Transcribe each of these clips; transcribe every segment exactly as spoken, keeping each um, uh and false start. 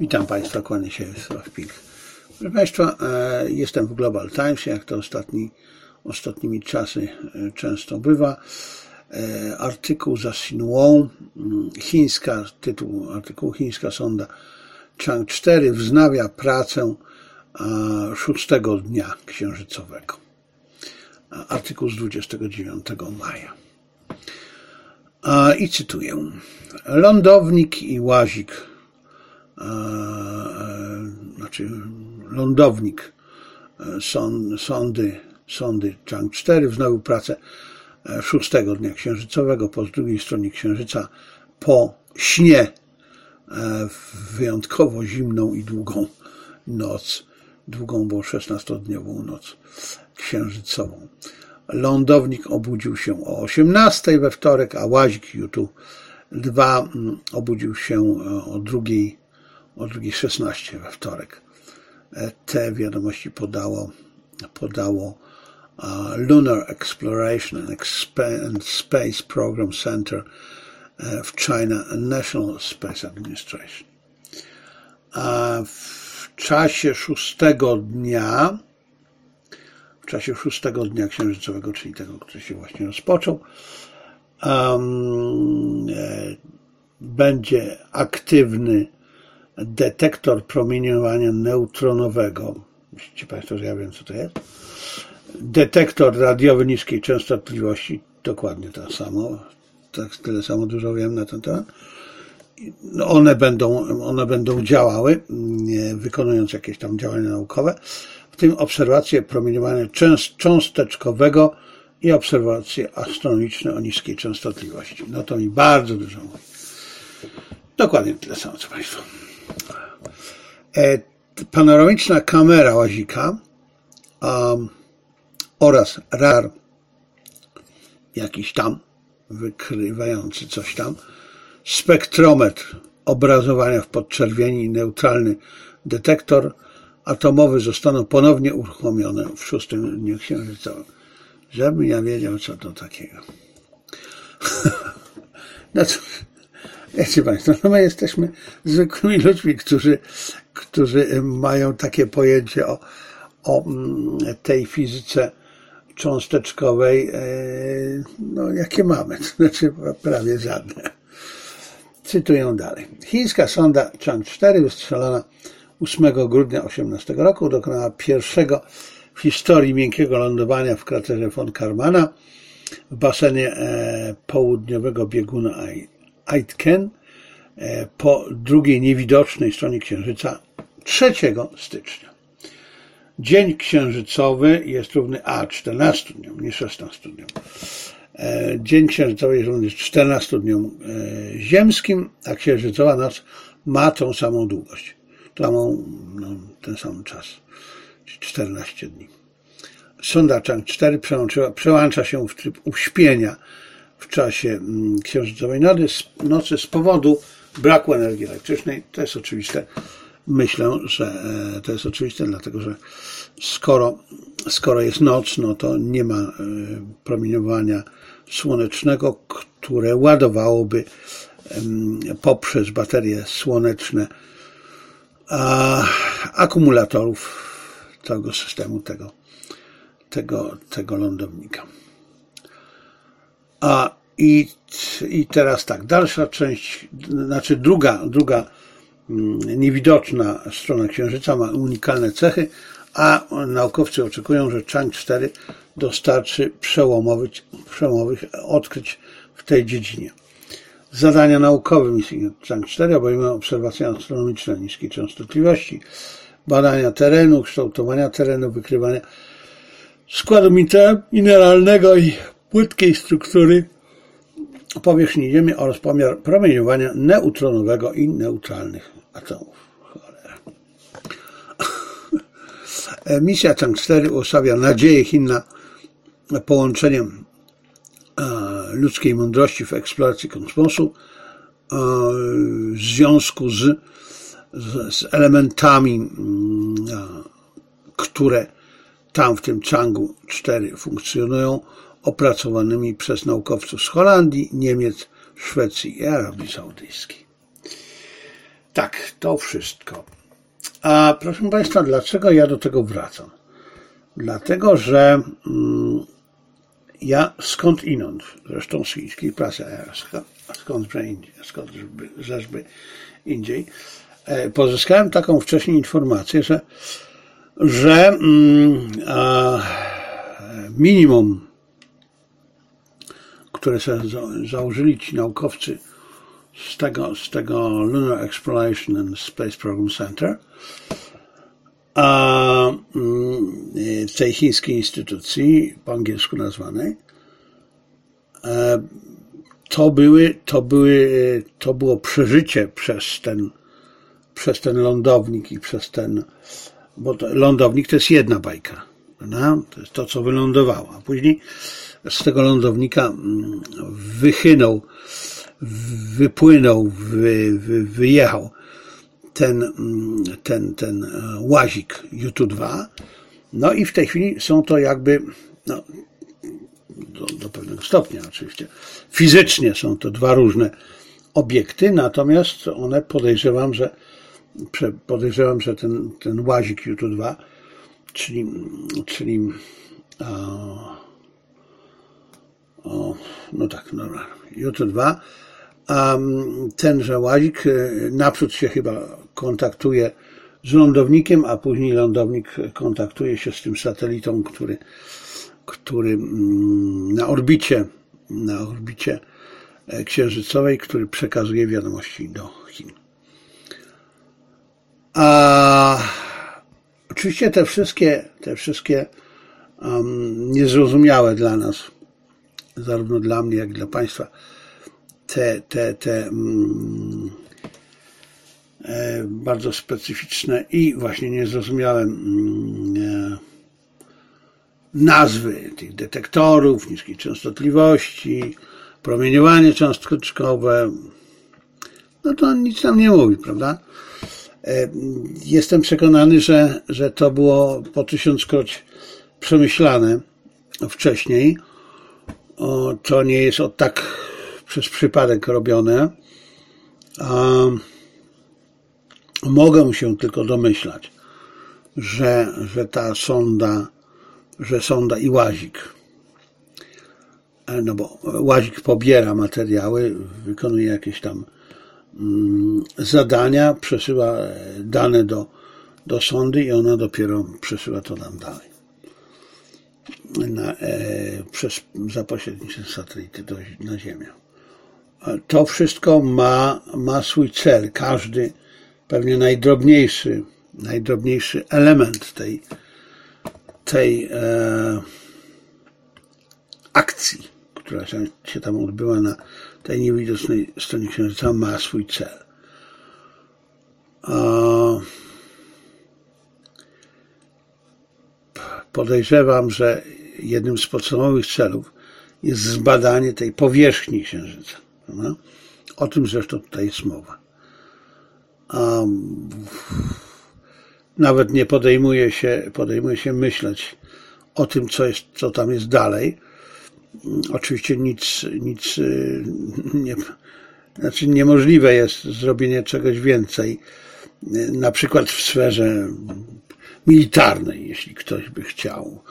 Witam Państwa, kłaniam się Sław Pik. Proszę Państwa, jestem w Global Times, jak to ostatni, ostatnimi czasy często bywa. Artykuł za Xinhuą, chińska, tytuł artykułu: chińska sonda Chang cztery wznawia pracę szóstego dnia księżycowego. Artykuł z dwudziestego dziewiątego maja. I cytuję. Lądownik i łazik, znaczy lądownik sondy, sondy Chang cztery wznowił pracę szóstego dnia księżycowego po drugiej stronie księżyca po śnie w wyjątkowo zimną i długą noc, długą, bo szesnastodniową noc księżycową. Lądownik obudził się o osiemnastej we wtorek, a łazik Yutu dwa obudził się o drugiej, o drugiej szesnaście we wtorek. Te wiadomości podało, podało Lunar Exploration and Space Program Center w China National Space Administration. A w czasie szóstego dnia, w czasie szóstego dnia księżycowego, czyli tego, który się właśnie rozpoczął, um, będzie aktywny detektor promieniowania neutronowego. Myślicie Państwo, że ja wiem, co to jest? Detektor radiowy niskiej częstotliwości, dokładnie to samo, tak, tyle samo dużo wiem na ten temat. One będą, one będą działały, wykonując jakieś tam działania naukowe, w tym obserwacje promieniowania cząsteczkowego i obserwacje astronomiczne o niskiej częstotliwości. No to mi bardzo dużo mówi. Dokładnie tyle samo, co Państwo. Panoramiczna kamera łazika um, oraz radar jakiś tam wykrywający coś tam, spektrometr obrazowania w podczerwieni i neutralny detektor atomowy zostaną ponownie uruchomione w szóstym dniu księżycowym. Żebym ja wiedział, co to takiego. No cóż, wiecie Państwo, no my jesteśmy zwykłymi ludźmi, którzy, którzy mają takie pojęcie o, o tej fizyce cząsteczkowej, no jakie mamy, to znaczy prawie żadne. Cytuję dalej. Chińska sonda Chang cztery wystrzelona ósmego grudnia osiemnastego roku dokonała pierwszego w historii miękkiego lądowania w kraterze von Karmana w basenie południowego bieguna Aitken po drugiej niewidocznej stronie księżyca trzeciego stycznia. Dzień księżycowy jest równy a czternastu dniom, nie szesnastu dniom. Dzień księżycowy jest równy czternastu dniom ziemskim, a księżycowa noc ma tą samą długość, tą samą, no, ten sam czas, czyli czternaście dni. Sonda Chang cztery przełącza się w tryb uśpienia w czasie księżycowej nocy z powodu braku energii elektrycznej. To jest oczywiste. Myślę, że to jest oczywiste, dlatego że skoro, skoro jest noc, no to nie ma promieniowania słonecznego, które ładowałoby poprzez baterie słoneczne akumulatorów całego systemu tego, tego, tego lądownika. A i, i teraz tak, dalsza część, znaczy druga, druga niewidoczna strona księżyca ma unikalne cechy, a naukowcy oczekują, że Chang cztery dostarczy przełomowych, przełomowych odkryć w tej dziedzinie. Zadania naukowe misji Chang cztery obejmują obserwacje astronomiczne niskiej częstotliwości, badania terenu, kształtowania terenu, wykrywania składu mineralnego i płytkiej struktury powierzchni Ziemi oraz pomiar promieniowania neutronowego i neutralnych atomów. Cholera. Misja Chang cztery uosabia nadzieję Chin na połączenie ludzkiej mądrości w eksploracji kosmosu w związku z, z, z elementami, które tam w tym Changu cztery funkcjonują, opracowanymi przez naukowców z Holandii, Niemiec, Szwecji i Arabii Saudyjskiej. Tak, to wszystko. A proszę Państwa, dlaczego ja do tego wracam? Dlatego, że mm, ja skąd inąd, zresztą z chińskiej prasy, a skądże indziej, skąd żeby indziej, pozyskałem taką wcześniej informację, że, że mm, a, minimum, które sobie założyli ci naukowcy z tego, z tego Lunar Exploration and Space Program Center, a tej chińskiej instytucji, po angielsku nazwanej, to były, to były, to było przeżycie przez ten, przez ten lądownik i przez ten, bo to, lądownik to jest jedna bajka, prawda? To jest to, co wylądowało, a później z tego lądownika wychynął, wypłynął, wy, wy, wyjechał ten, ten, ten łazik U T dwa, no i w tej chwili są to jakby, no, do, do pewnego stopnia oczywiście, fizycznie są to dwa różne obiekty, natomiast one podejrzewam, że podejrzewam, że ten, ten łazik U T dwa, czyli, czyli o, o, no tak, dobra, U T dwa, a tenże łazik naprzód się chyba kontaktuje z lądownikiem, a później lądownik kontaktuje się z tym satelitą, który, który na orbicie, na orbicie księżycowej, który przekazuje wiadomości do Chin. A oczywiście te wszystkie, te wszystkie um, niezrozumiałe dla nas, zarówno dla mnie, jak i dla Państwa, te, te, te mm, e, bardzo specyficzne i właśnie niezrozumiałe mm, e, nazwy tych detektorów, niskiej częstotliwości, promieniowanie cząsteczkowe, no to nic nam nie mówi, prawda? E, jestem przekonany, że, że to było po tysiąckroć przemyślane wcześniej. O, to nie jest od tak przez przypadek robione. A mogę się tylko domyślać, że, że ta sonda, że sonda i łazik, no bo łazik pobiera materiały, wykonuje jakieś tam mm, zadania, przesyła dane do, do sondy i ona dopiero przesyła to nam dalej. Na, e, przez, za pośrednictwem satelity do, na Ziemię. To wszystko ma, ma swój cel. Każdy, pewnie najdrobniejszy, najdrobniejszy element tej, tej e, akcji, która się, się tam odbyła na tej niewidocznej stronie Księżyca, ma swój cel. E, podejrzewam, że jednym z podstawowych celów jest zbadanie tej powierzchni Księżyca. Prawda? O tym zresztą tutaj jest mowa. Um, nawet nie podejmuje się, podejmuje się myśleć o tym, co, jest, co tam jest dalej. Oczywiście nic, nic nie, znaczy niemożliwe jest zrobienie czegoś więcej, na przykład w sferze militarnej, jeśli ktoś by chciał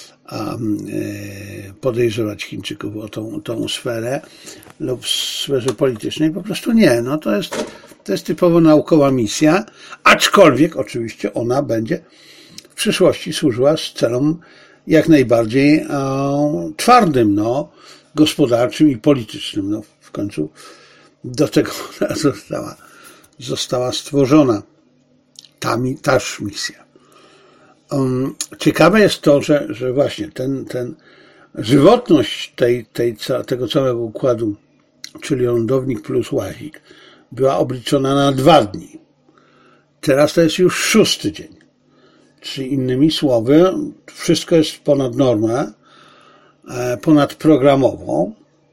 podejrzewać Chińczyków o tą, tą sferę, lub w sferze politycznej, po prostu nie. No to jest, to jest typowo naukowa misja, aczkolwiek oczywiście ona będzie w przyszłości służyła z celom jak najbardziej e, twardym, no, gospodarczym i politycznym. No, w końcu do tego ona została, została stworzona ta, taż misja. Um, ciekawe jest to, że, że właśnie ten, ten żywotność tej, tej, tego całego układu, czyli lądownik plus łazik, była obliczona na dwa dni. Teraz to jest już szósty dzień. Czyli innymi słowy, wszystko jest ponad normę, ponad programową.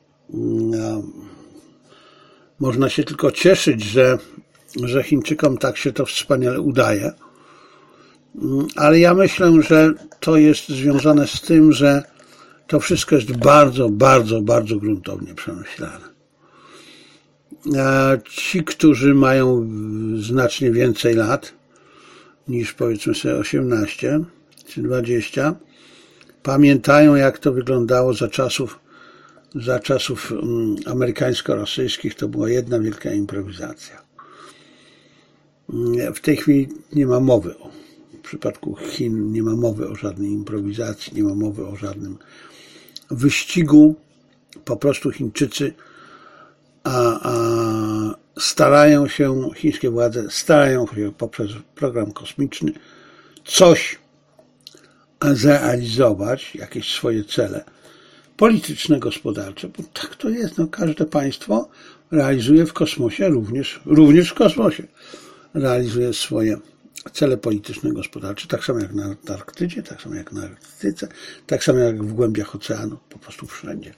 Można się tylko cieszyć, że, że Chińczykom tak się to wspaniale udaje. Ale ja myślę, że to jest związane z tym, że to wszystko jest bardzo, bardzo, bardzo gruntownie przemyślane. Ci, którzy mają znacznie więcej lat niż powiedzmy sobie osiemnaście czy dwadzieścia, pamiętają, jak to wyglądało za czasów, za czasów amerykańsko-rosyjskich. To była jedna wielka improwizacja. W tej chwili nie ma mowy o, w przypadku Chin nie ma mowy o żadnej improwizacji, nie ma mowy o żadnym wyścigu. Po prostu Chińczycy a, a starają się, chińskie władze starają się poprzez program kosmiczny coś zrealizować, jakieś swoje cele polityczne, gospodarcze, bo tak to jest. No, każde państwo realizuje w kosmosie, również, również w kosmosie, realizuje swoje cele polityczne, gospodarcze, tak samo jak na Antarktydzie, tak samo jak na Arktyce, tak samo jak w głębiach oceanu, po prostu wszędzie.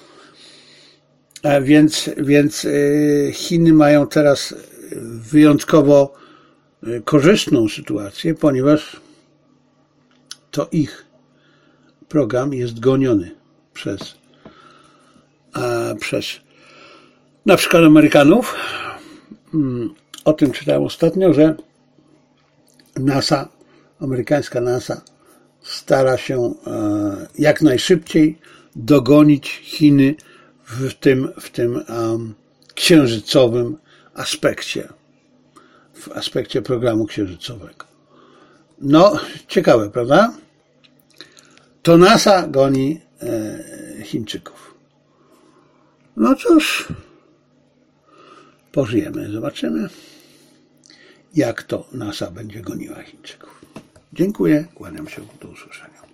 A więc, więc Chiny mają teraz wyjątkowo korzystną sytuację, ponieważ to ich program jest goniony przez, a, przez na przykład Amerykanów. O tym czytałem ostatnio, że NASA, amerykańska NASA stara się jak najszybciej dogonić Chiny w tym, w tym um, księżycowym aspekcie, w aspekcie programu księżycowego. No, ciekawe, prawda? To NASA goni e, Chińczyków. No cóż, pożyjemy, zobaczymy, jak to NASA będzie goniła Chińczyków. Dziękuję, kłaniam się, do usłyszenia.